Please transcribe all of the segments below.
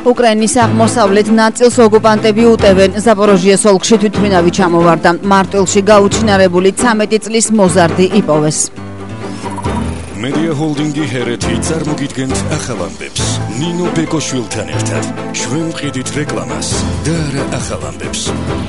უკრაინის აღმოსავლეთ ნაწილს ოკუპანტები უტევენ. ზაპოროჟიეს ოლქში თვითმფრინავი ჩამოვარდა. მარტვილში გაუჩინარებული 13 წლის მოზარდი იპოვეს. Media Holdingi ჰერეთი წარმოგიდგენთ ახალ ამბებს. ნინო ბეკოშვილთან ერთად ჩვენ ვყიდით რეკლამას და არა ახალ ამბებს.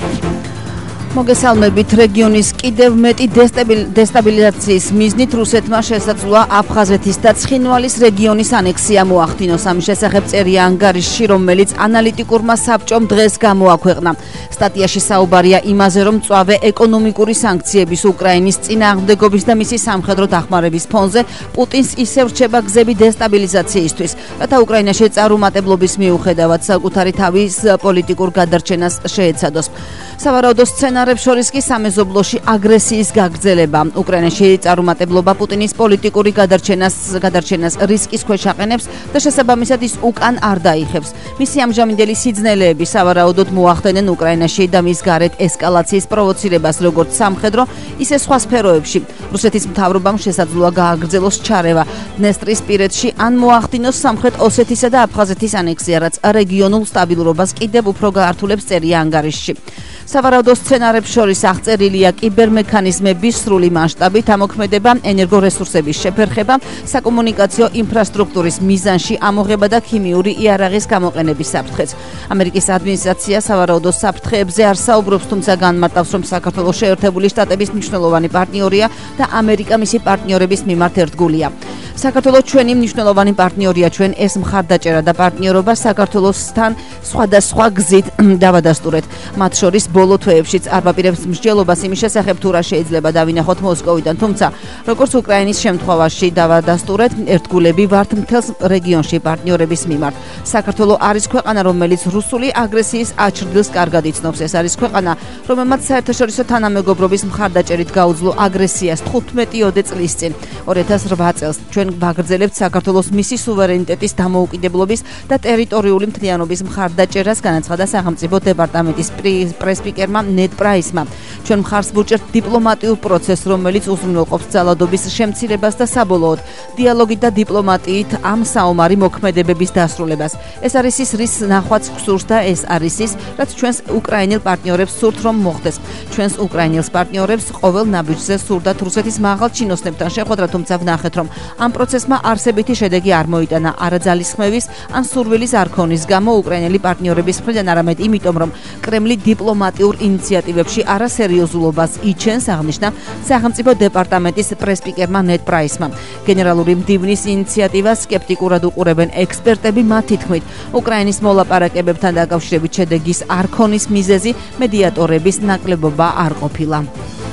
მოგესალმებით. რეგიონის კიდევ მეტი დესტაბილიზაციის მიზნით რუსეთმა შესაძლოა აფხაზეთის და ცხინვალის რეგიონის ანექსია მოახდინოს. ამის შესახებ წერია ანგარიშში, რომელიც ანალიტიკურმა საბჭომ დღეს გამოაქვეყნა. სტატიაში საუბარია იმაზე, რომ მწვავე ეკონომიკური სანქციების უკრაინის წინააღმდეგობის და მისი სამხედრო დახმარების ფონზე პუტინს ისევ რჩება გზები დესტაბილიზაციისთვის, რათა უკრაინაში წარუმატებლობის მიუხედავად საკუთარი თავის პოლიტიკურ გადარჩენას შეეცადოს. სავარაუდო სცენარებს შორის კი სამეზობლოში აგრესიის გაგრძელება. უკრაინაში წარუმატებლობა პუტინის პოლიტიკური გადარჩენას რისკის ქვეშ აყენებს და შესაბამისად ის უკან არ დაიხევს. მისი ამჟამინდელი სიძნელეები სავარაუდოდ მოახდენენ უკრაინაში და მის გარეთ ესკალაციის პროვოცირებას როგორც სამხედრო, ისე სხვა სფეროებში. რუსეთის მთავრობამ შესაძლოა გააგრძელოს ჩარევა დნესტრისპირეთში ან მოახდინოს სამხრეთ ოსეთისა და აფხაზეთის ანექსია, რაც რეგიონულ სტაბილურობას კიდევ უფრო გაართულებს, წერია ანგარიშში. სავარაუდო სცენარებს შორის აღწერილია კიბერმექანიზმების სრული მასშტაბით ამოქმედება, ენერგორესურსების შეფერხება, საკომუნიკაციო ინფრასტრუქტურის მიზანში ამოღება და ქიმიური იარაღის გამოყენების საფრთხეც. ამერიკის ადმინისტრაცია სავარაუდო საფრთხეებზე არ საუბრობს, თუმცა განმარტავს, რომ საქართველოს შეერთებული შტატების მნიშვნელოვანი პარტნიორია და ამერიკა მისი პარტნიორების მიმართ ერთგულია. საქართველოს ჩვენი მნიშვნელოვანი პარტნიორია, ჩვენ ეს მხარდაჭერა და პარტნიორობა საქართველოსთან სხვადასხვა გზით დავადასტურეთ. მათ შორის ბოლო თვეებშიც არ ვაპირებთ მსჯელობას იმის შესახებ, თუ რა შეიძლება დავინახოთ მოსკოვიდან, თუმცა როგორც უკრაინის შემთხვევაში დავადასტურეთ, ერთგულები ვართ მთელს რეგიონში პარტნიორების მიმართ. საქართველო არის ქვეყანა, რომელიც რუსული აგრესიის აჩრდილს კარგად იცნობს. ეს არის ქვეყანა, რომელმაც საერთაშორისო თანამეგობრობის მხარდაჭერით გაუძლო აგრესიას 15 წლის წინ, 2008 წელს. ჩვენ ვაგრძელებთ საქართველოს მისი სუვერენიტეტის დამოუკიდებლობის და ტერიტორიული მთლიანობის მხარდაჭერას, განაცხადა სახელმწიფო დეპარტამენტის პრესპიკერმა ნედ პრაისმა. ჩვენ მხარს ვუჭერთ დიპლომატიურ პროცესს, რომელიც უზრუნველყოფს ძალადობის შემცირებას და საბოლოოდ დიალოგით და დიპლომატიით ამ საომარი მოქმედებების დასრულებას. ეს არის ის, რის ნახვაც გსურს და ეს არის ის, რაც ჩვენს უკრაინელ პარტნიორებს სურთ, რომ მოხდეს. ჩვენს უკრაინელს პარტნიორებს ყოველ ნაბიჯზე სურდათ რუსეთის მაღალ ჩინოსნებთან შეხვედრა, თუმცა ვნახეთ, რომ ამ პროცესმა არსებითი შედეგი არ მოიტანა არა ძალისხმევის ან სურვილის არქონის გამო უკრაინელი პარტნიორების მხრიდან, არამედ იმიტომ, რომ კრემლი დიპლომატიურ ინიციატივებში არასერიოზულობას იჩენს, აღნიშნა სახელმწიფო დეპარტამენტის პრესპიკერმა ნედ პრაისმა. გენერალური მდივნის ინიციატივას სკეპტიკურად უყურებენ ექსპერტები, მათი თქმით, უკრაინის მოლაპარაკებებთან დაკავშირებით შედეგის არქონის მიზეზი მედიატორების ნაკლებობა არ ყოფილა.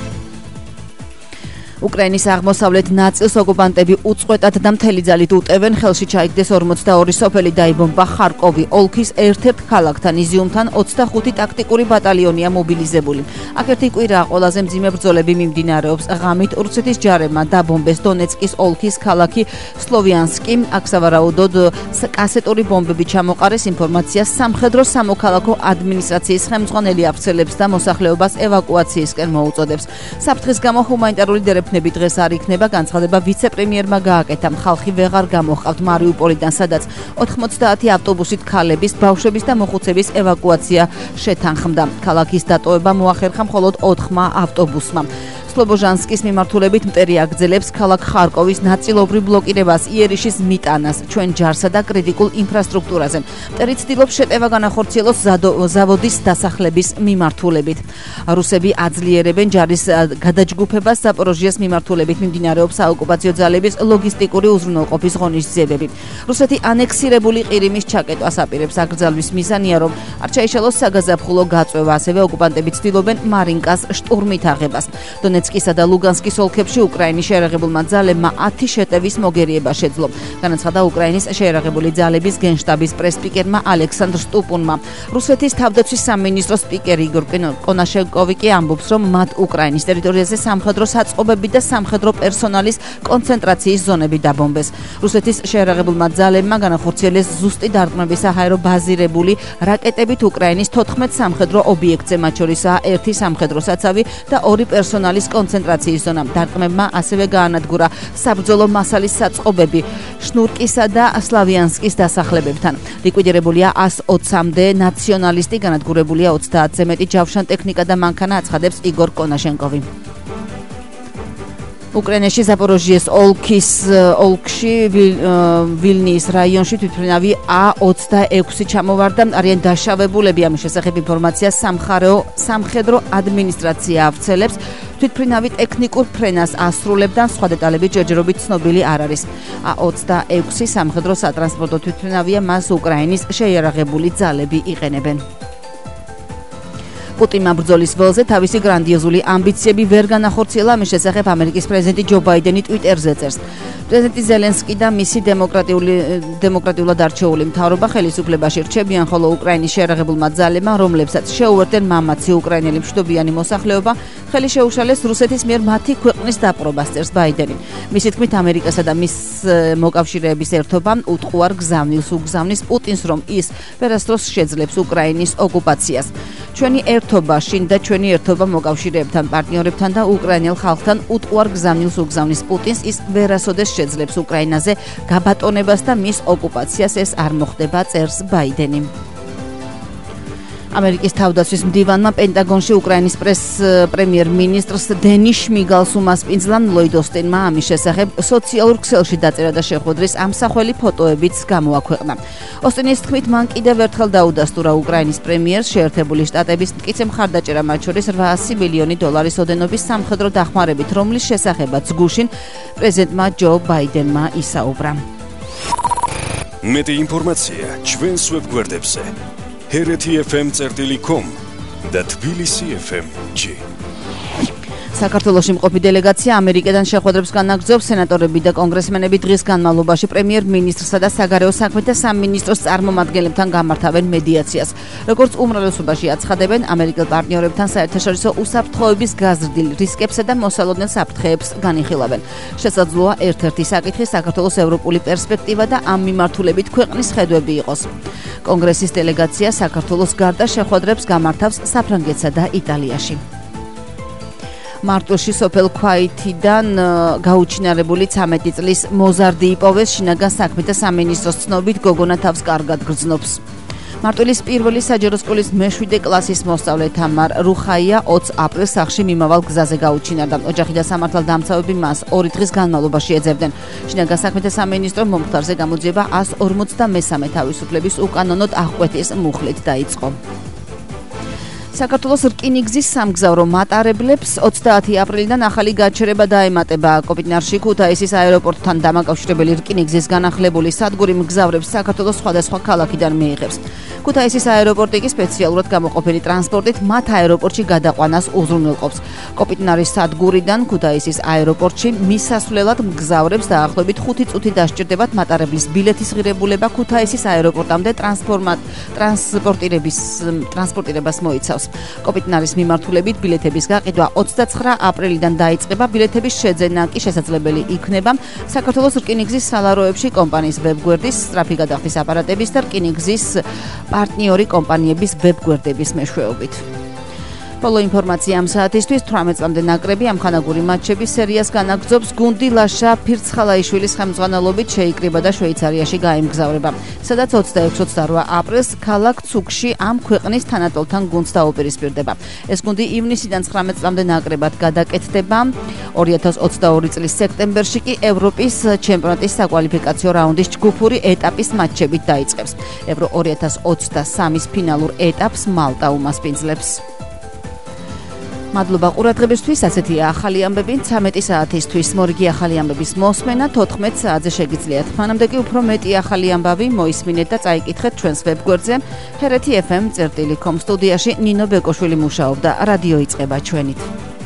უკრაინის აღმოსავლეთ ნაწილს ოკუპანტები უწყვეტად და მთელი ძალით უტევენ. ხელში ჩაიგდეს 42 სოფელი, დაიბომბა ხარკოვი ოლქის ერთ-ერთ ქალაქთან, იზიუმთან 25 ტაქტიკური ბატალიონია მობილიზებული. აქ ერთი კვირაა ყველაზე მძიმე ბრძოლები მიმდინარეობს. ღამით რუსეთის ჯარებმა დაბომბეს დონეცკის ოლქის ქალაქი სლოვიანსკი. აქ სავარაუდოდ კასეტური ბომბები ჩამოყარეს. ინფორმაციას სამხედრო სამოქალაქო ადმინისტრაციის ხელმძღვანელი აფიცერებს და მოსახლეობას ევაკუაციისკენ მოუწოდებს. საფრთხის გამო ჰუმანიტარული დერეფნები დღეს არ იქნება, განცხადება ვიცე-პრემიერმა გააკეთა. ხალხი ვეღარ გამოჰყავთ მარიუპოლიდან, სადაც 90 ავტობუსით ქალების, ბავშვების და მოხუცების ევაკუაცია შეთანხმდა. ქალაქის დატოვება მოახერხა მხოლოდ 4 ავტობუსმა. სლობოჟანსკის მიმართულებით მტერი აგრძელებს ქალაქ ხარკოვის ნაწილობრივ ბლოკირებას, იერიშის მიტანას, ჩვენ ჯარსა და კრიტიკულ ინფრასტრუქტურაზე. მტერი ცდილობს შეტევა განახორციელოს ზავოდის დასახლების მიმართულებით. რუსები აძლიერებენ ჯარის გადაჯგუფებას. ზაპოროჟიეს მიმართულებით მიმდინარეობს საოკუპაციო ძალების ლოგისტიკური უზრუნველყოფის ღონისძიებები. რუსეთი ანექსირებული ყირიმის ჩაკეტვას აპირებს. აკრძალვის მიზანია, რომ არ ჩაიშალოს საგაზაფხულო გაწვევა, ასევე ოკუპანტები ცდილობენ მარინკას შტურმით აღებას. დონეცკისა და ლუგანსკის ოლქებში უკრაინის შეიარაღებულმა ძალებმა 10 შეტევის მოგერიება შეძლო. განაცხადა უკრაინის შეიარაღებული ძალების გენშტაბის პრესპიკერმა ალექსანდრ სტუპუნმა. რუსეთის თავდაცვის სამინისტროს სპიკერი იგორ კონაშენკოვი კი ამბობს, რომ მათ უკრაინის ტერიტორიაზე სამხედრო საწყობები და სამხედრო პერსონალის კონცენტრაციის ზონები დაბომბეს. რუსეთის შეიარაღებულმა ძალებმა განახორციელეს ზუსტი დარტყმების საჰაერო ბაზირებული რაკეტებით უკრაინის 14 სამხედრო ობიექტზე, მათ შორისაა 1 სამხედრო საცავი და 2 პერსონალის კონცენტრაციის ზონა. დარტყმებმა ასევე გაანადგურა საბრძოლო მასალის საწყობები შნურკისა და სლავიანსკის დასახლებებთან. ლიკვიდირებულია 120-მდე ნაციონალისტი, განადგურებულია 30-ზე მეტი ჯავშან ტექნიკა და მანქანა, აცხადებს იგორ კონაშენკოვი. უკრაინაში ზაპოროჟიეს ოლქში ვილნიის რაიონში თვითმფრინავი A26 ჩამოვარდა, არიან დაშავებულები. ამის შესახებ ინფორმაცია სამხედრო ადმინისტრაცია ავრცელებს. თვითმფრინავი ტექნიკურ ფრენას ასრულებდა, სხვა დეტალები ჯერჯერობით ცნობილი არ არის. A26 სამხედრო სატრანსპორტო თვითმფრინავია, მას უკრაინის შეიარაღებული ძალები იყენებენ. პუტინმა ბრძოლის ველზე თავისი გრანდიოზული ამბიციები ვერ განახორციელა, ამის შესახებ ამერიკის პრეზიდენტი ჯო ბაიდენი ტვიტერზე წერს. პრეზიდენტი ზელენსკი და მისი დემოკრატიულად არჩეული მთავრობა ხელისუფლებაში რჩებიან, ხოლო უკრაინის შეიარაღებულმა ძალებმა, რომლებსაც შეუერთდნენ მამაცი უკრაინელი მშვიდობიანი მოსახლეობა, ხელი შეუშალეს რუსეთის მიერ მათი ქვეყნის დაპყრობას, წერს ბაიდენი. მისი თქმით, ამერიკასა და მის მოკავშირეების ერთობამ უთხოვარ გზავნილს უგზავნის პუტინს, რომ ის ვერასდროს შეძლებს უკრაინის ოკუპაციას. ჩვენი ერთობა შინდა ჩვენი ერთობა მოკავშირეებთან, პარტნიორებთან და უკრაინელ ხალხთან უთხოვარ გზავნილს უგზავნის პუტინს, ის ვერასოდეს შეძლებს უკრაინაზე გაბატონებას და მის ოკუპაციას, ეს არ მოხდება, წერს ბაიდენი. ამერიკის თავდაცვის მდივანმა პენტაგონში უკრაინის პრემიერ-მინისტრს დენის შმიგალს უმასპინძლა. ლოიდ ოსტინმა ამის შესახებ სოციალურ ქსელში დაწერა და შეხვედრის ამსახველი ფოტოებიც გამოაქვეყნა. ოსტინის თქმით, მან კიდევ ერთხელ დაუდასტურა უკრაინის პრემიერს შეერთებული შტატების მტკიცე მხარდაჭერა, მათ შორის $800 მილიონი ოდენობის სამხედრო დახმარებით, რომლის შესახებაც გუშინ პრეზიდენტმა ჯო ბაიდენმა ისაუბრა. მეტი ინფორმაცია ჩვენს ვებგვერდებზე hereti.fm.com და tbilisi.fm.g. საქართველოში მყოფი დელეგაცია ამერიკიდან შეხვედრებს განაგრძობს. სენატორები და კონგრესმენები დღის განმავლობაში პრემიერ-მინისტრსა და საგარეო საქმეთა სამინისტროს წარმომადგენლებთან გამართავენ მედიაციას. როგორც უმრავლესობაში აცხადებენ, ამერიკელ პარტნიორებთან საერთაშორისო უსაფრთხოების გაზრდილ რისკებსა და მოსალოდნელ საფრთხეებს განიხილავენ. შესაძლოა ერთ-ერთი საკითხი საქართველოს ევროპული პერსპექტივა და ამ მიმართულებით ქვეყნის ხედვები იყოს. კონგრესის დელეგაცია საქართველოს გარდა შეხვედრებს გამართავს საფრანგეთსა და იტალიაში. მარტოში სოფელ ქვაითიდან გაუჩინარებული 13 წლის მოზარდი იპოვეს. შინაგან საქმეთა სამინისტროს ცნობით, გოგონა თავს კარგად გრძნობს. მარტვილის პირველი საჯარო სკოლის მე-7 კლასის მოსწავლე თამარ რუხაია 20 აპრილს სახლში მიმავალ გზაზე გაუჩინარდა. ოჯახი და სამართალდამცავები მას 2 დღის განმავლობაში ეძებდნენ. შინაგან საქმეთა სამინისტრო მომხდარზე გამოძიება 153 თავისუფლების უკანონოდ აღკვეთის მუხლით დაიწყო. საქართველოს რკინიგზის სამგზავრო მატარებლებს 30 აპრილიდან ახალი გაჩერება დაემატება. კოპიტნარში ქუთაისის აეროპორტთან დამაკავშირებელი რკინიგზის განახლებული სადგური მგზავრებს საქართველოს სხვადასხვა ქალაქიდან მიიღებს. ქუთაისის აეროპორტი კი სპეციალურად გამოყოფილი ტრანსპორტით მათ აეროპორტში გადაყვანას უზრუნველყოფს. კოპიტნარის სადგურიდან ქუთაისის აეროპორტში მისასვლელად მგზავრებს დაახლოებით 5 წუთი დასჭირდებათ მატარებლის ბილეთის ღირებულება ქუთაისის აეროპორტამდე ტრანსპორტირებას მოიცავს. კოპიტნარის მიმართულებით ბილეთების გაყიდვა 29 აპრილიდან დაიწყება. ბილეთების შეძენა კი შესაძლებელი იქნება საქართველოს რკინიგზის სალაროებში კომპანიის ვებგვერდის, სწრაფი გადახდის აპარატების და რკინიგზის პარტნიორი კომპანიების ვებგვერდების მეშვეობით. ბოლო ინფორმაცია ამ საათისთვის 18 წლამდე ნაკრები ამხანაგური მატჩების სერიას განაგრძობს. გუნდი ლაშა ფირცხალაიშვილის ხელმძღვანელობით შეიკრიბა და შვეიცარიაში გაემგზავრება, სადაც 26-28 აპრილს ქალაქ ცუკში ამ ქვეყნის თანატოლთან გუნდს დაუპირისპირდება. ეს გუნდი ივნისიდან 19 წლამდე ნაკრებად გადაკეთდება. 2022 წლის სექტემბერში კი ევროპის ჩემპიონატის საკვალიფიკაციო რაუნდის ჯგუფური ეტაპის მატჩებით დაიწყებს. ევრო 2023-ის ფინალურ ეტაპს მალტა უმასპინძლებს. მადლობა ყურადღებისთვის. ასეთია ახალი ამბები 13 საათისთვის. მორიგი ახალი ამბების მოსმენა 14 საათზე შეგიძლიათ. მანამდე კი უფრო მეტი ახალი ამბავი მოისმინეთ და წაიკითხეთ ჩვენს ვებგვერდზე hereti.fm.com. სტუდიაში ნინო ბეკოშვილი მუშაობდა. რადიო იწყება ჩვენით.